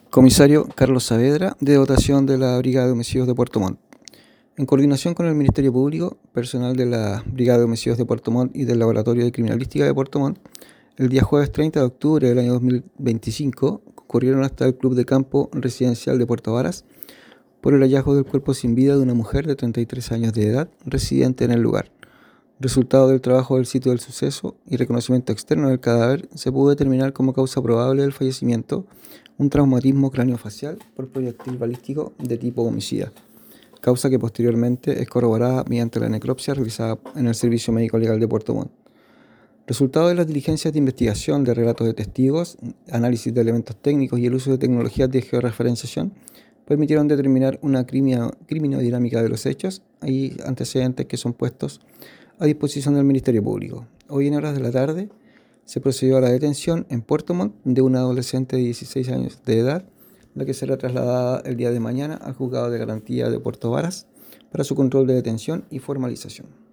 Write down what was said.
Comisario Carlos Saavedra, de dotación de la Brigada de Homicidios de Puerto Montt. En coordinación con el Ministerio Público, personal de la Brigada de Homicidios de Puerto Montt y del Laboratorio de Criminalística de Puerto Montt, el día jueves 30 de octubre del año 2025, concurrieron hasta el Club de Campo Residencial de Puerto Varas por el hallazgo del cuerpo sin vida de una mujer de 33 años de edad, residente en el lugar. Resultado del trabajo del sitio del suceso y reconocimiento externo del cadáver, se pudo determinar como causa probable del fallecimiento un traumatismo craneofacial por proyectil balístico de tipo homicida, causa que posteriormente es corroborada mediante la necropsia realizada en el Servicio Médico Legal de Puerto Montt. Resultado de las diligencias de investigación de relatos de testigos, análisis de elementos técnicos y el uso de tecnologías de georreferenciación permitieron determinar una criminodinámica de los hechos y antecedentes que son puestos a disposición del Ministerio Público. Hoy en horas de la tarde se procedió a la detención en Puerto Montt de una adolescente de 16 años de edad, la que será trasladada el día de mañana al Juzgado de Garantía de Puerto Varas para su control de detención y formalización.